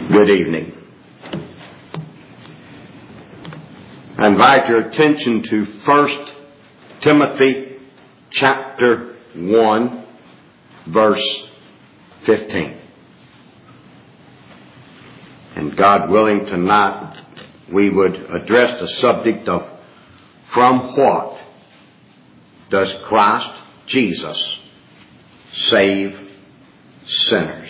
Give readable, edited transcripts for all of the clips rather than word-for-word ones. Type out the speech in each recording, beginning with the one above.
Good evening. I invite your attention to 1 Timothy chapter 1, verse 15. And God willing, tonight we would address the subject of from what does Christ Jesus save sinners?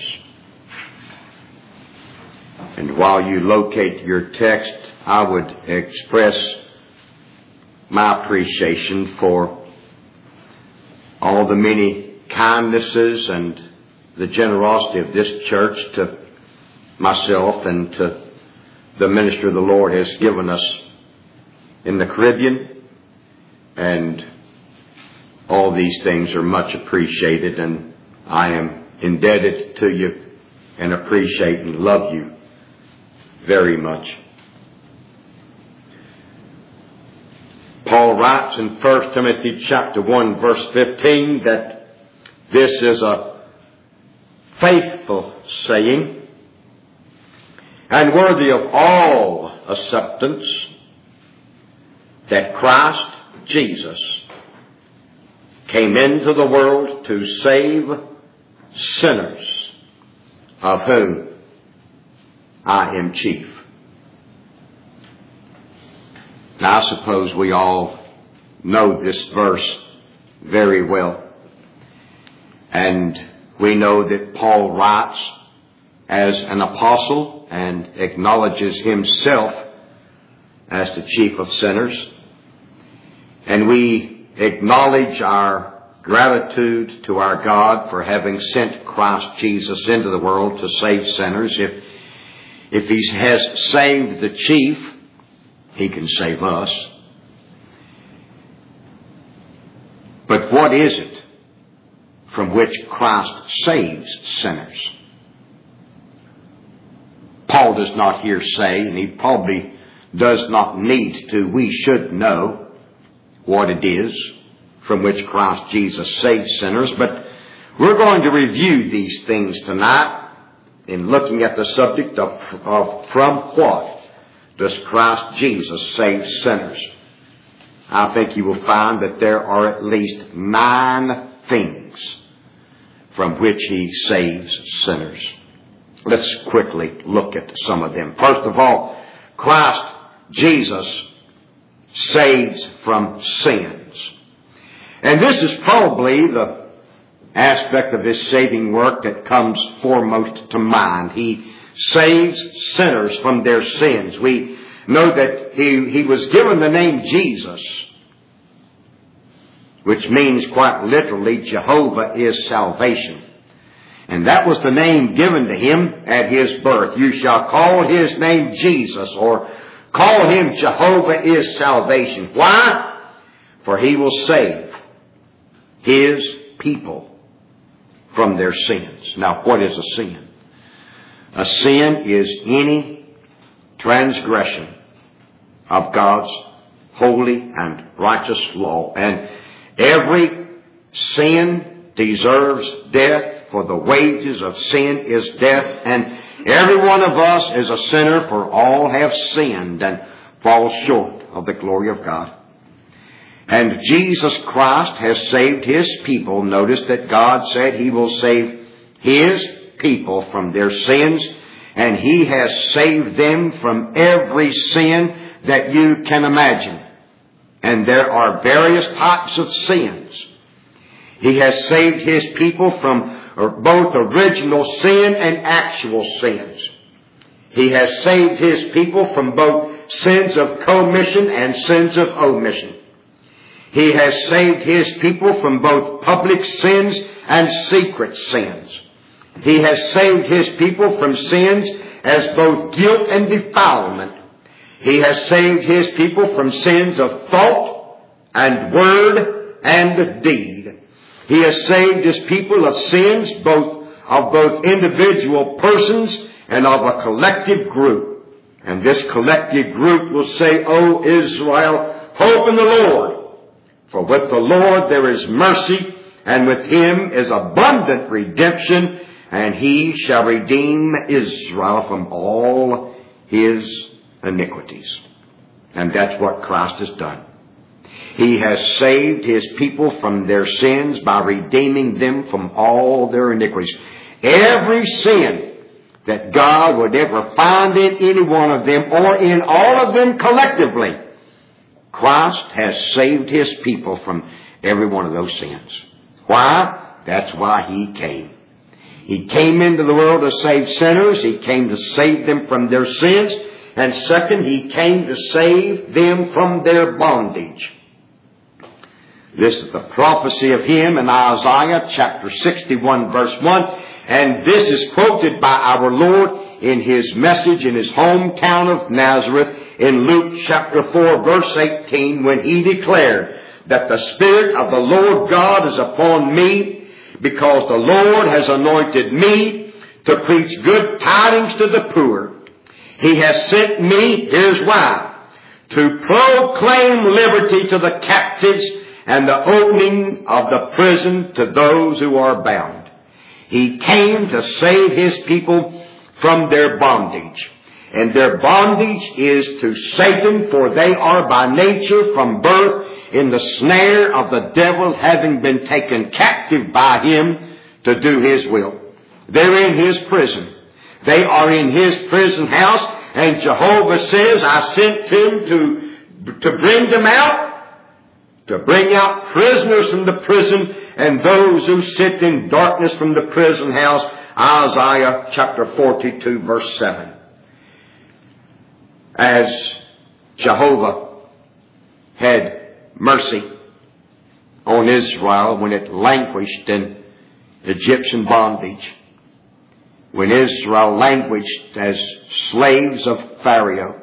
And while you locate your text, I would express my appreciation for all the many kindnesses and the generosity of this church to myself and to the minister the Lord has given us in the Caribbean. And all these things are much appreciated, and I am indebted to you and appreciate and love you very much. Paul writes in 1 Timothy chapter 1 verse 15 that this is a faithful saying and worthy of all acceptance, that Christ Jesus came into the world to save sinners, of whom I am chief. Now, I suppose we all know this verse very well. And we know that Paul writes as an apostle and acknowledges himself as the chief of sinners. And we acknowledge our gratitude to our God for having sent Christ Jesus into the world to save sinners. If he has saved the chief, he can save us. But what is it from which Christ saves sinners? Paul does not here say, and he probably does not need to. We should know what it is from which Christ Jesus saves sinners. But we're going to review these things tonight in looking at the subject of from what does Christ Jesus save sinners. I think you will find that there are at least 9 things from which he saves sinners. Let's quickly look at some of them. First of all, Christ Jesus saves from sins. And this is probably the aspect of his saving work that comes foremost to mind. He saves sinners from their sins. We know that he was given the name Jesus, which means quite literally Jehovah is salvation. And that was the name given to him at his birth. You shall call his name Jesus, or call him Jehovah is salvation. Why? For he will save his people from their sins. Now, what is a sin? A sin is any transgression of God's holy and righteous law. And every sin deserves death, for the wages of sin is death. And every one of us is a sinner, for all have sinned and fall short of the glory of God. And Jesus Christ has saved his people. Notice that God said he will save his people from their sins, and he has saved them from every sin that you can imagine. And there are various types of sins. He has saved his people from both original sin and actual sins. He has saved his people from both sins of commission and sins of omission. He has saved his people from both public sins and secret sins. He has saved his people from sins as both guilt and defilement. He has saved his people from sins of thought and word and deed. He has saved his people of sins of both individual persons and of a collective group. And this collective group will say, O Israel, hope in the Lord. For with the Lord there is mercy, and with him is abundant redemption, and He shall redeem Israel from all his iniquities. And that's what Christ has done. He has saved His people from their sins by redeeming them from all their iniquities. Every sin that God would ever find in any one of them or in all of them collectively, Christ has saved His people from every one of those sins. Why? That's why He came. He came into the world to save sinners. He came to save them from their sins. And second, He came to save them from their bondage. This is the prophecy of Him in Isaiah chapter 61 verse 1. And this is quoted by our Lord in His message in His hometown of Nazareth in Luke chapter 4 verse 18, when He declared that the Spirit of the Lord God is upon me, because the Lord has anointed me to preach good tidings to the poor. He has sent me, here's why, to proclaim liberty to the captives and the opening of the prison to those who are bound. He came to save His people from their bondage. And their bondage is to Satan, for they are by nature from birth in the snare of the devil, having been taken captive by him to do his will. They're in his prison. They are in his prison house, and Jehovah says, I sent him to bring them out, to bring out prisoners from the prison and those who sit in darkness from the prison house. Isaiah chapter 42 verse 7. As Jehovah had mercy on Israel when it languished in Egyptian bondage, when Israel languished as slaves of Pharaoh,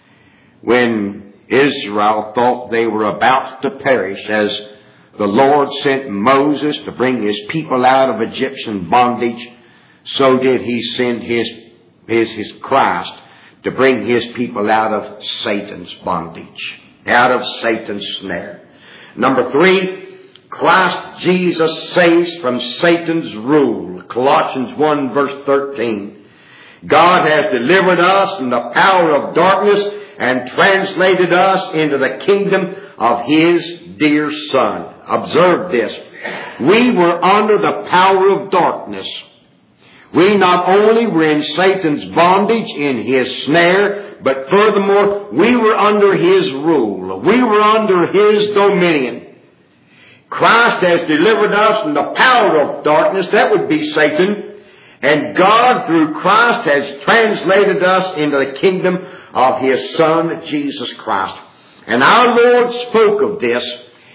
when Israel thought they were about to perish, as the Lord sent Moses to bring His people out of Egyptian bondage, so did He send His Christ to bring His people out of Satan's bondage, out of Satan's snare. Number 3, Christ Jesus saves from Satan's rule. Colossians 1 verse 13. God has delivered us from the power of darkness and translated us into the kingdom of His dear Son. Observe this. We were under the power of darkness. We not only were in Satan's bondage, in his snare, but furthermore, we were under his rule. We were under his dominion. Christ has delivered us from the power of darkness, that would be Satan, and God, through Christ, has translated us into the kingdom of His Son, Jesus Christ. And our Lord spoke of this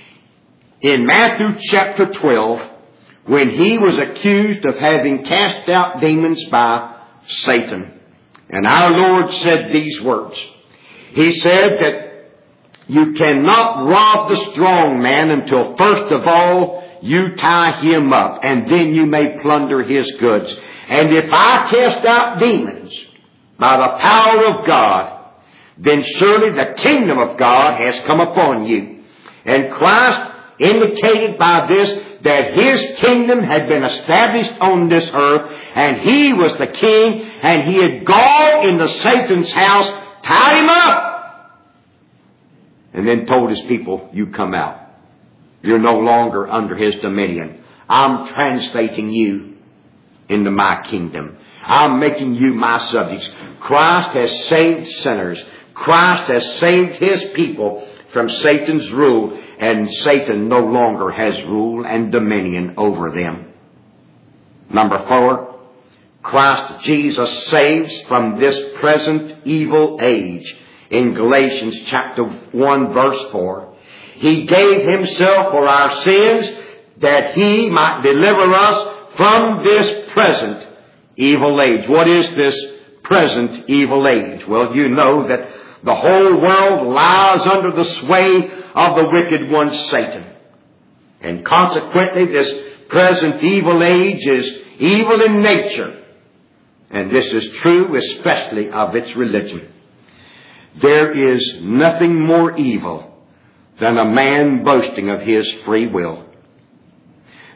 in Matthew chapter 12, when He was accused of having cast out demons by Satan. And our Lord said these words. He said that you cannot rob the strong man until first of all you tie him up, and then you may plunder his goods. And if I cast out demons by the power of God, then surely the kingdom of God has come upon you. And Christ indicated by this that His kingdom had been established on this earth, and He was the king, and He had gone into Satan's house, tied him up, and then told His people, you come out. You're no longer under His dominion. I'm translating you into my kingdom. I'm making you my subjects. Christ has saved sinners. Christ has saved His people from Satan's rule, and Satan no longer has rule and dominion over them. Number 4, Christ Jesus saves from this present evil age. In Galatians chapter 1 verse 4, He gave Himself for our sins that He might deliver us from this present evil age. What is this present evil age? Well, you know that the whole world lies under the sway of the wicked one, Satan. And consequently, this present evil age is evil in nature. And this is true especially of its religion. There is nothing more evil than a man boasting of his free will.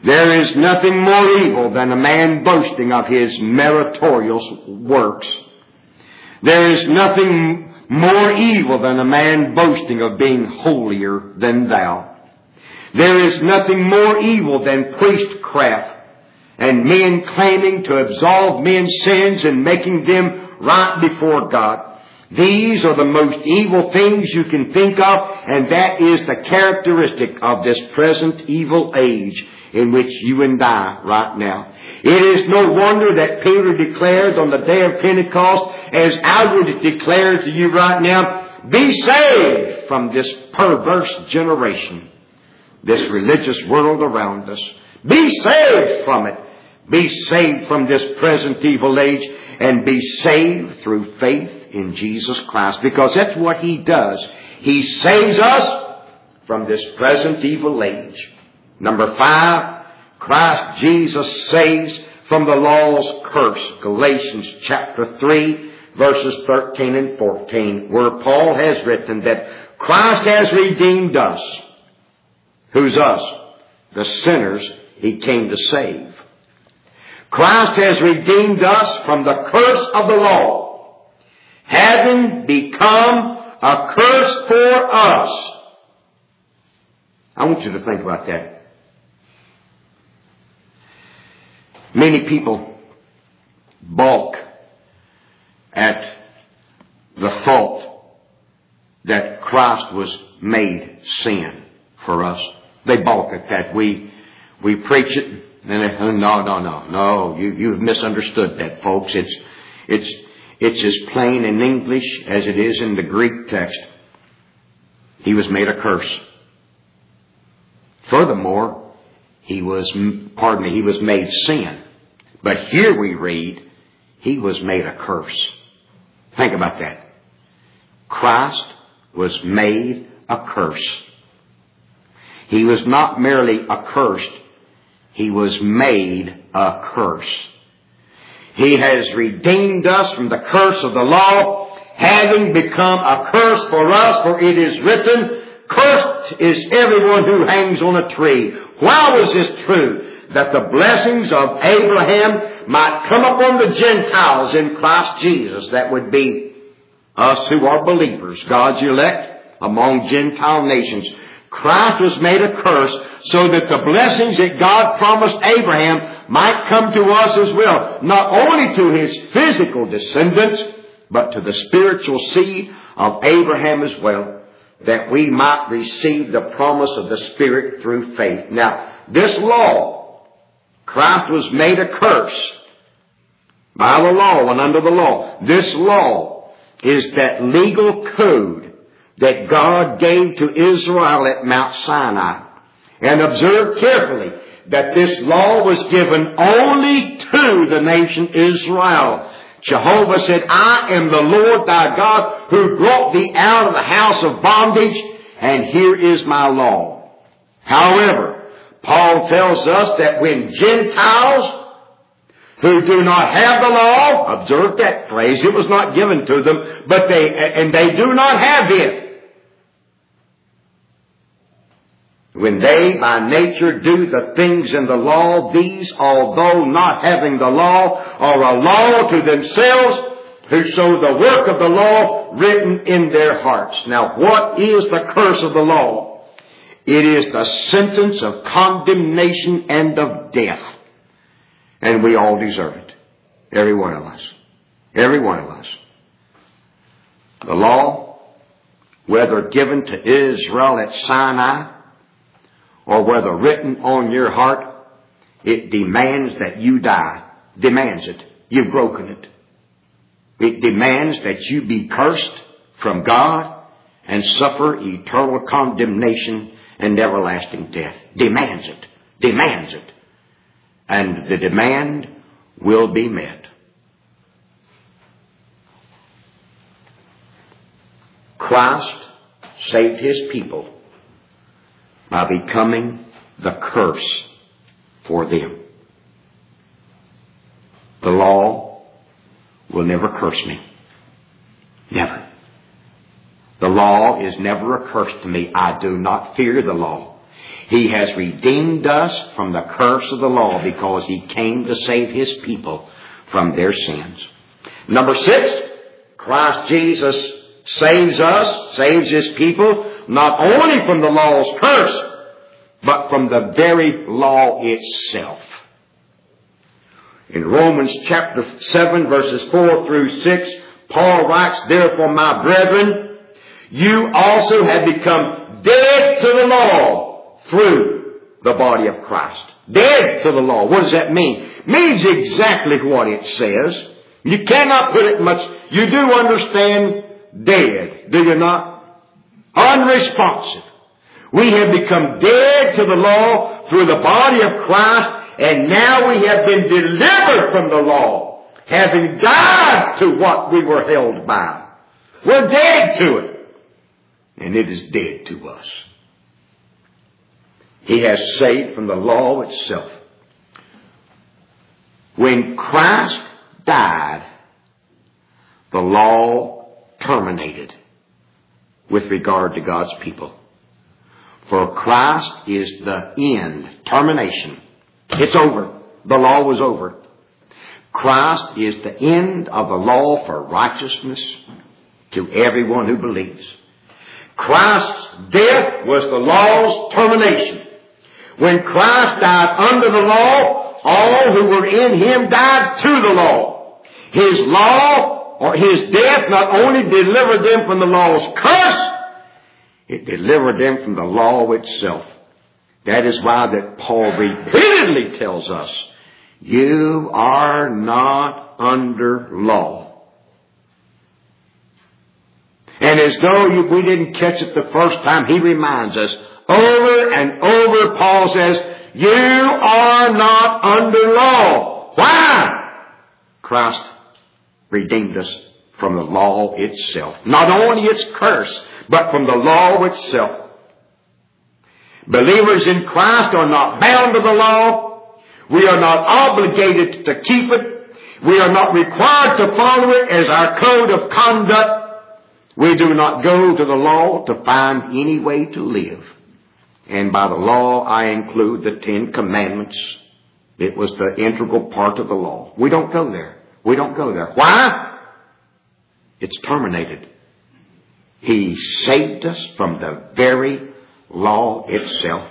There is nothing more evil than a man boasting of his meritorious works. There is nothing more evil than a man boasting of being holier than thou. There is nothing more evil than priestcraft and men claiming to absolve men's sins and making them right before God. These are the most evil things you can think of, and that is the characteristic of this present evil age in which you and I right now. It is no wonder that Peter declares on the day of Pentecost, as I would declare to you right now, be saved from this perverse generation, this religious world around us. Be saved from it. Be saved from this present evil age, and be saved through faith in Jesus Christ, because that's what He does. He saves us from this present evil age. Number 5, Christ Jesus saves from the law's curse. Galatians chapter 3, verses 13 and 14, where Paul has written that Christ has redeemed us. Who's us? The sinners He came to save. Christ has redeemed us from the curse of the law, having become a curse for us. I want you to think about that. Many people balk at the thought that Christ was made sin for us. They balk at that. We preach it, and they say, no, you've misunderstood that, folks. It's as plain in English as it is in the Greek text. He was made a curse. Furthermore, he was made sin. But here we read, He was made a curse. Think about that. Christ was made a curse. He was not merely accursed. He was made a curse. He has redeemed us from the curse of the law, having become a curse for us, for it is written, cursed is everyone who hangs on a tree. Why was this true? That the blessings of Abraham might come upon the Gentiles in Christ Jesus. That would be us who are believers, God's elect among Gentile nations. Christ was made a curse so that the blessings that God promised Abraham might come to us as well. Not only to his physical descendants, but to the spiritual seed of Abraham as well, that we might receive the promise of the Spirit through faith. Now, this law, Christ was made a curse by the law and under the law. This law is that legal code that God gave to Israel at Mount Sinai. And observe carefully that this law was given only to the nation Israel. Jehovah said, I am the Lord thy God who brought thee out of the house of bondage, and here is my law. However, Paul tells us that when Gentiles who do not have the law, observe that phrase, it was not given to them, but they do not have it. When they by nature do the things in the law, these, although not having the law, are a law to themselves, who show the work of the law written in their hearts. Now, what is the curse of the law? It is the sentence of condemnation and of death. And we all deserve it. Every one of us. Every one of us. The law, whether given to Israel at Sinai, or whether written on your heart, it demands that you die. Demands it. You've broken it. It demands that you be cursed from God and suffer eternal condemnation and everlasting death. Demands it. Demands it. And the demand will be met. Christ saved His people by becoming the curse for them. The law will never curse me. Never. The law is never a curse to me. I do not fear the law. He has redeemed us from the curse of the law because He came to save His people from their sins. Number 6, Christ Jesus saves us, saves His people, not only from the law's curse, but from the very law itself. In Romans chapter 7 verses 4 through 6, Paul writes, "Therefore, my brethren, you also have become dead to the law through the body of Christ." Dead to the law. What does that mean? It means exactly what it says. You cannot put it much. You do understand dead, do you not? Unresponsive. We have become dead to the law through the body of Christ, and now we have been delivered from the law, having died to what we were held by. We're dead to it, and it is dead to us. He has saved from the law itself. When Christ died, the law terminated with regard to God's people. For Christ is the end, termination. It's over. The law was over. Christ is the end of the law for righteousness to everyone who believes. Christ's death was the law's termination. When Christ died under the law, all who were in Him died to the law. His law, or His death, not only delivered them from the law's curse, it delivered them from the law itself. That is why that Paul repeatedly tells us, you are not under law. And as though we didn't catch it the first time, he reminds us over and over. Paul says, you are not under law. Why? Christ redeemed us from the law itself. Not only its curse, but from the law itself. Believers in Christ are not bound to the law. We are not obligated to keep it. We are not required to follow it as our code of conduct. We do not go to the law to find any way to live. And by the law, I include the 10 Commandments. It was the integral part of the law. We don't go there. We don't go there. Why? It's terminated. He saved us from the very law itself.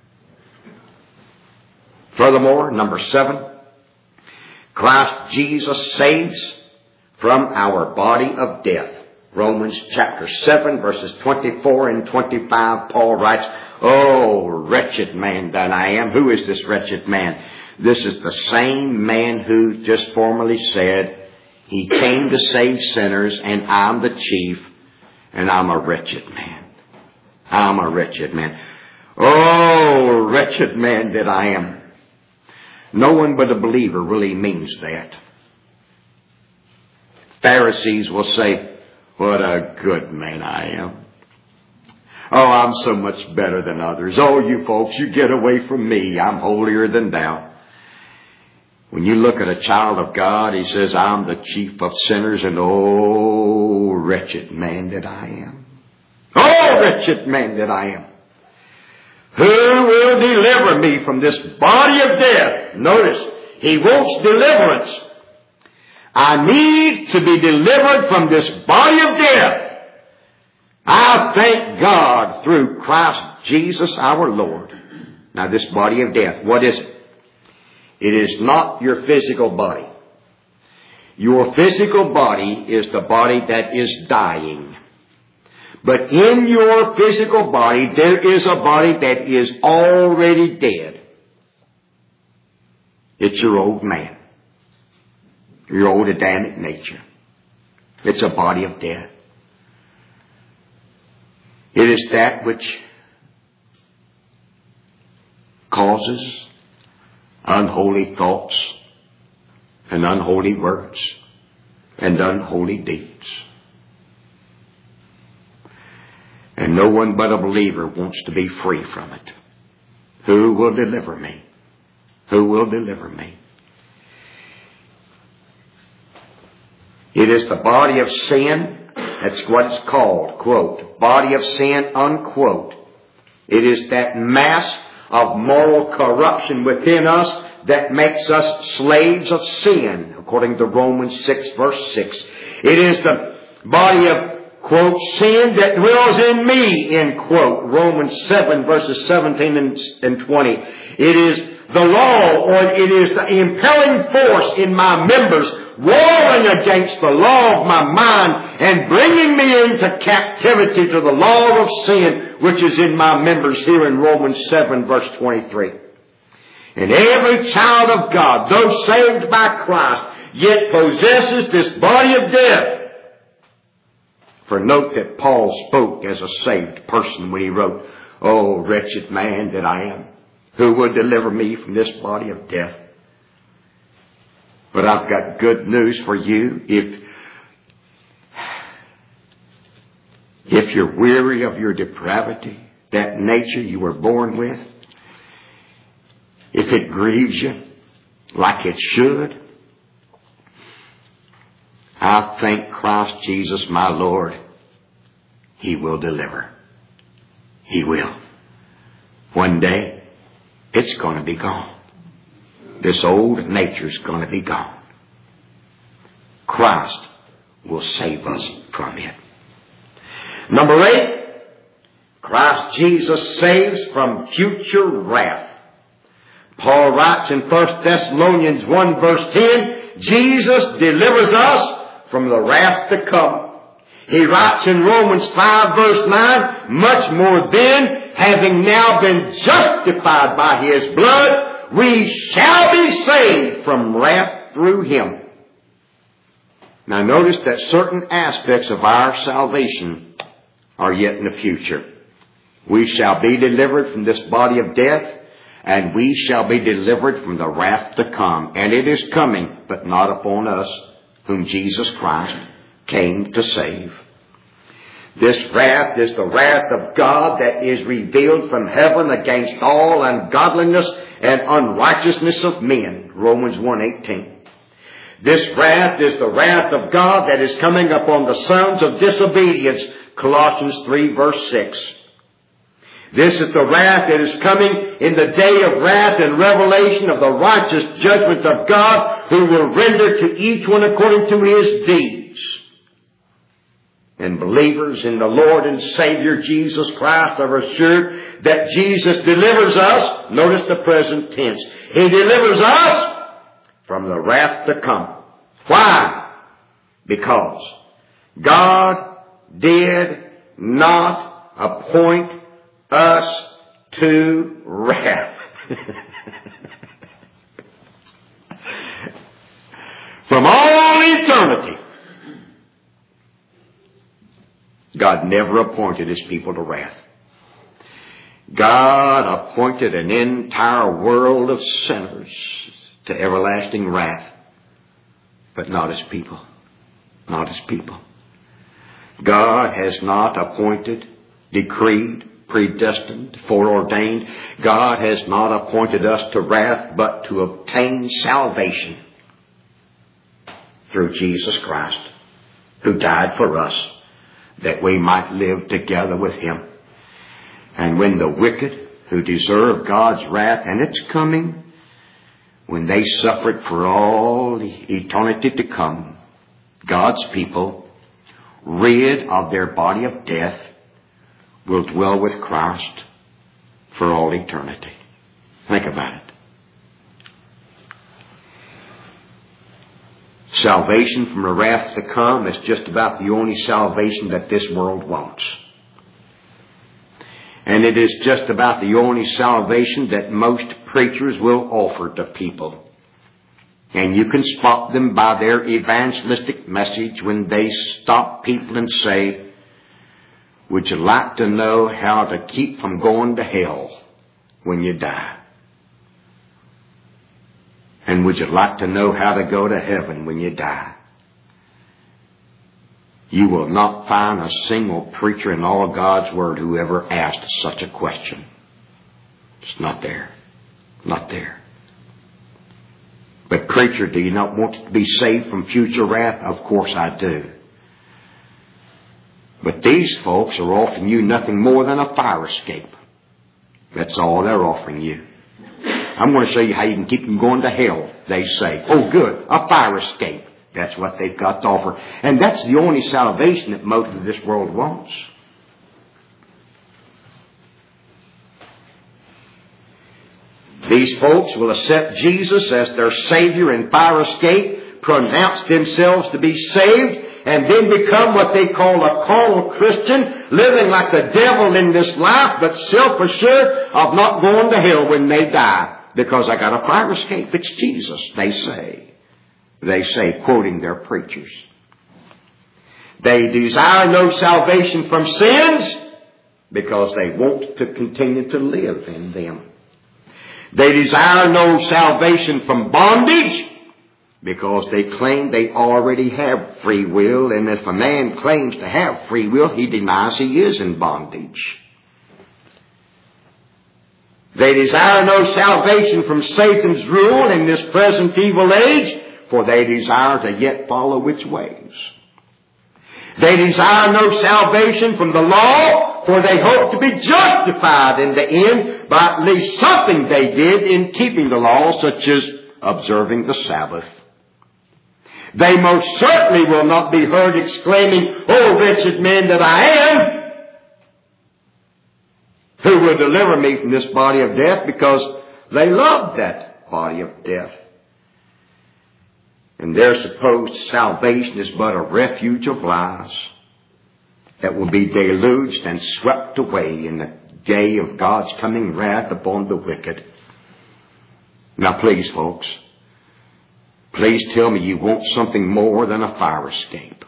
Furthermore, number 7, Christ Jesus saves from our body of death. Romans chapter 7 verses 24 and 25, Paul writes, "Oh, wretched man that I am." Who is this wretched man? This is the same man who just formerly said, He came to save sinners, and I'm the chief, and I'm a wretched man. I'm a wretched man. Oh, wretched man that I am. No one but a believer really means that. Pharisees will say, what a good man I am. Oh, I'm so much better than others. Oh, you folks, you get away from me. I'm holier than thou. When you look at a child of God, he says, I'm the chief of sinners, and oh, wretched man that I am. Oh, wretched man that I am. Who will deliver me from this body of death? Notice, he wants deliverance. I need to be delivered from this body of death. I thank God through Christ Jesus our Lord. Now this body of death, what is it? It is not your physical body. Your physical body is the body that is dying. But in your physical body, there is a body that is already dead. It's your old man. Your old Adamic nature. It's a body of death. It is that which causes unholy thoughts and unholy words and unholy deeds. And no one but a believer wants to be free from it. Who will deliver me? Who will deliver me? It is the body of sin. That's what it's called, quote, body of sin, unquote. It is that mass of moral corruption within us that makes us slaves of sin, according to Romans 6 verse 6. It is the body of, quote, sin that dwells in me, end quote, Romans 7 verses 17 and 20. It is the law, or it is the impelling force in my members, warring against the law of my mind and bringing me into captivity to the law of sin, which is in my members, here in Romans 7 verse 23. And every child of God, though saved by Christ, yet possesses this body of death. For note that Paul spoke as a saved person when he wrote, "Oh, wretched man that I am, who would deliver me from this body of death?" But I've got good news for you. If you're weary of your depravity, that nature you were born with, if it grieves you like it should, I thank Christ Jesus my Lord, He will deliver. He will. One day, it's going to be gone. This old nature's going to be gone. Christ will save us from it. Number 8, Christ Jesus saves from future wrath. Paul writes in 1 Thessalonians 1 verse 10, Jesus delivers us from the wrath to come. He writes in Romans 5 verse 9, much more then, having now been justified by His blood, we shall be saved from wrath through Him. Now notice that certain aspects of our salvation are yet in the future. We shall be delivered from this body of death, and we shall be delivered from the wrath to come. And it is coming, but not upon us, whom Jesus Christ came to save. This wrath is the wrath of God that is revealed from heaven against all ungodliness and unrighteousness of men. Romans 1:18. This wrath is the wrath of God that is coming upon the sons of disobedience. Colossians 3 verse 6. This is the wrath that is coming in the day of wrath and revelation of the righteous judgment of God, who will render to each one according to his deeds. And believers in the Lord and Savior Jesus Christ are assured that Jesus delivers us. Notice the present tense. He delivers us from the wrath to come. Why? Because God did not appoint us to wrath. From all eternity, God never appointed His people to wrath. God appointed an entire world of sinners to everlasting wrath, but not His people. Not His people. God has not appointed, decreed, predestined, foreordained. God has not appointed us to wrath, but to obtain salvation through Jesus Christ, who died for us, that we might live together with Him. And when the wicked, who deserve God's wrath, and it's coming, when they suffer it for all eternity to come, God's people, rid of their body of death, will dwell with Christ for all eternity. Think about it. Salvation from the wrath to come is just about the only salvation that this world wants. And it is just about the only salvation that most preachers will offer to people. And you can spot them by their evangelistic message when they stop people and say, would you like to know how to keep from going to hell when you die? And would you like to know how to go to heaven when you die? You will not find a single preacher in all of God's Word who ever asked such a question. It's not there. Not there. But preacher, do you not want to be saved from future wrath? Of course I do. But these folks are offering you nothing more than a fire escape. That's all they're offering you. I'm going to show you how you can keep from going to hell, they say. Oh, good. A fire escape. That's what they've got to offer. And that's the only salvation that most of this world wants. These folks will accept Jesus as their Savior and fire escape, pronounce themselves to be saved, and then become what they call a carnal Christian, living like the devil in this life, but self-assured of not going to hell when they die. Because I got a fire escape. It's Jesus, they say. They say, quoting their preachers. They desire no salvation from sins because they want to continue to live in them. They desire no salvation from bondage because they claim they already have free will. And if a man claims to have free will, he denies he is in bondage. They desire no salvation from Satan's rule in this present evil age, for they desire to yet follow its ways. They desire no salvation from the law, for they hope to be justified in the end by at least something they did in keeping the law, such as observing the Sabbath. They most certainly will not be heard exclaiming, "Oh, wretched man that I am! Who will deliver me from this body of death?" Because they love that body of death. And their supposed salvation is but a refuge of lies that will be deluged and swept away in the day of God's coming wrath upon the wicked. Now please, folks, please tell me you want something more than a fire escape.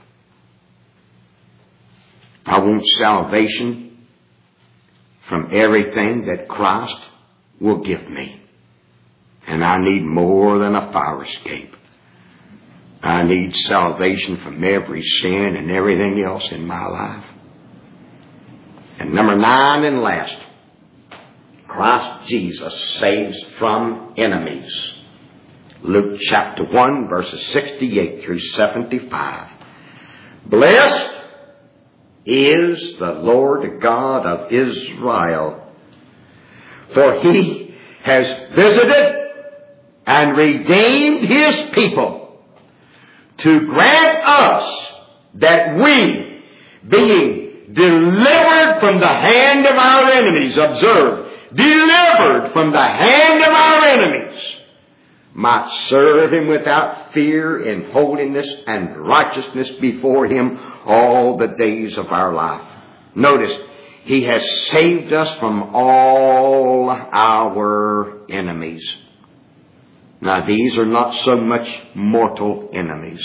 I want salvation from everything that Christ will give me. And I need more than a fire escape. I need salvation from every sin and everything else in my life. And number 9 and last, Christ Jesus saves from enemies. Luke chapter 1 verses 68 through 75. Blessed is the Lord God of Israel, for he has visited and redeemed his people to grant us that we, being delivered from the hand of our enemies, observe, delivered from the hand of our enemies, might serve him without fear in holiness and righteousness before him all the days of our life. Notice, he has saved us from all our enemies. Now, these are not so much mortal enemies.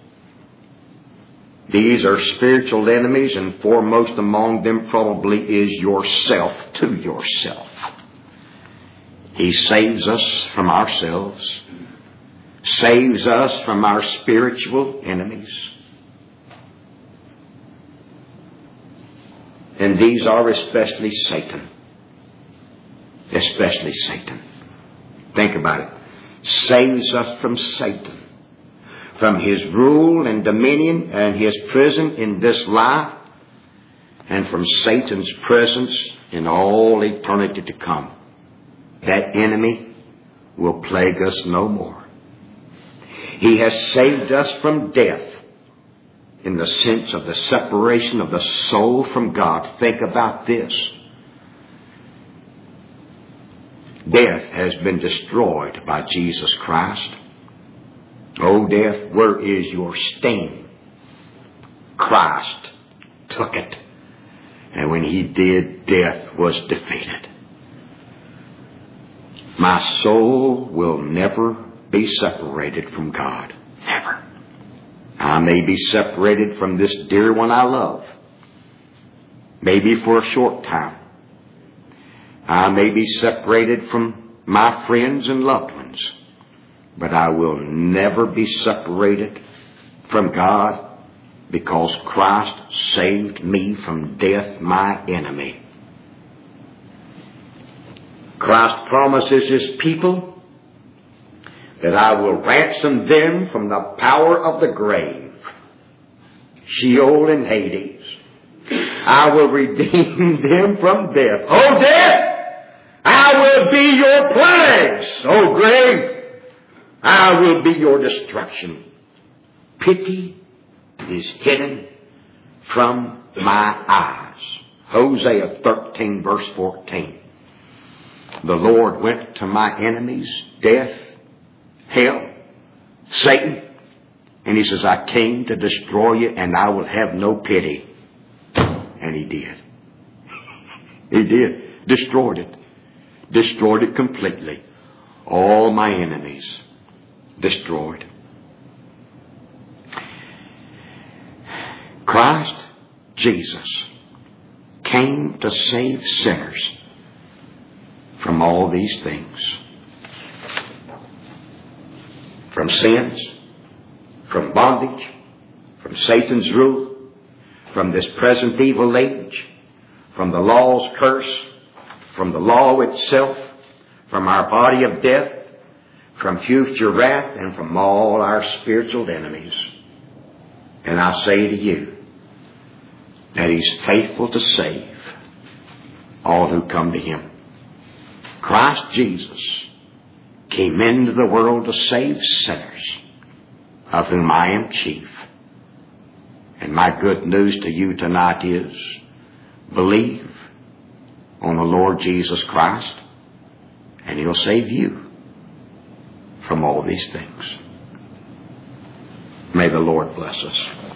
These are spiritual enemies, and foremost among them probably is yourself to yourself. He saves us from ourselves, saves us from our spiritual enemies. And these are especially Satan. Especially Satan. Think about it. Saves us from Satan, from his rule and dominion and his prison in this life, and from Satan's presence in all eternity to come. That enemy will plague us no more. He has saved us from death in the sense of the separation of the soul from God. Think about this. Death has been destroyed by Jesus Christ. Oh, death, where is your sting? Christ took it. And when he did, death was defeated. My soul will never be separated from God. Never. I may be separated from this dear one I love. Maybe for a short time. I may be separated from my friends and loved ones. But I will never be separated from God, because Christ saved me from death, my enemy. Christ promises his people that I will ransom them from the power of the grave, Sheol and Hades. I will redeem them from death. Oh, death! will be your plagues, O grave. I will be your destruction. Pity is hidden from my eyes. Hosea 13 verse 14. The Lord went to my enemies, death, hell, Satan, and He says, I came to destroy you and I will have no pity. And He did. He did. Destroyed it. Destroyed it completely. All my enemies destroyed. Christ Jesus came to save sinners from all these things. From sins, from bondage, from Satan's rule, from this present evil age, from the law's curse, from the law itself, from our body of death, from future wrath, and from all our spiritual enemies. And I say to you that He's faithful to save all who come to Him. Christ Jesus came into the world to save sinners, of whom I am chief. And my good news to you tonight is, believe on the Lord Jesus Christ, and He'll save you from all these things. May the Lord bless us.